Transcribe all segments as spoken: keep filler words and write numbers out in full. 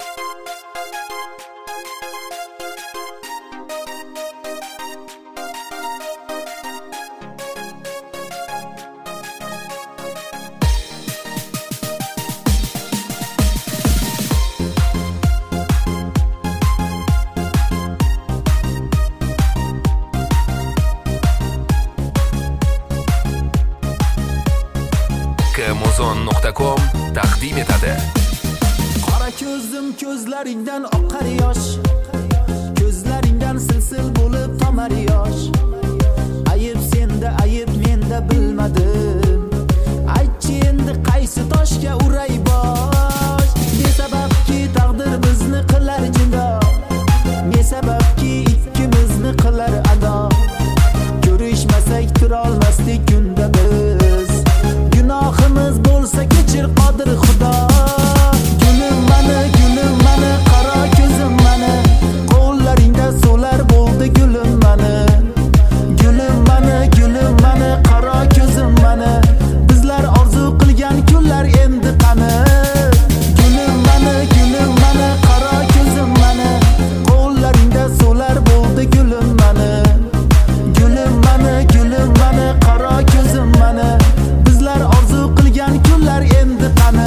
amazon nuqta com taqdim etadi. Qora ko'zim ko'zlaringdan oqar yosh, ko'zlaringdan silsil bo'lib tomar yosh. Ayib senda, ayib menda bilmadim. Aytchi endi qaysi toshga uray bosh? Ne sababki taqdir bizni qilar jindo? Ne sababki ikkimizni qilar ado? Ko'rishmasak tura olmasdik kunda biz. Gunohimiz bo'lsa kechir qodir Xudo. Gulim mani, gulim mani, qaro ko'zim mani, qo'llaringda so'lar bo'ldi gulim mani. Gulim mani, gulim mani, qaro ko'zim mani, bizlar orzu qilgan kunlar endi qani. Gulim mani, gulim mani, qaro ko'zim mani, qo'llaringda so'lar bo'ldi gulim mani. Gulim mani, gulim mani, qaro ko'zim mani, bizlar orzu qilgan kunlar endi qani.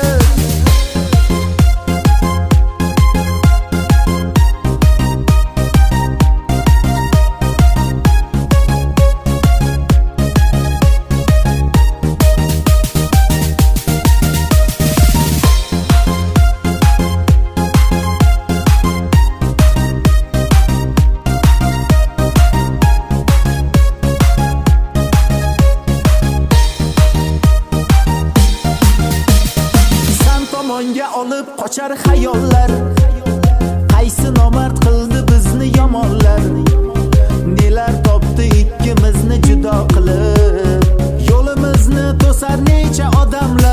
Tomonga olib qochar xayollar, qaysi nomard qildi bizni yomonlar? Nelar topdi ikkimizni judo qilib, yo'limizni to'sar necha odamlar.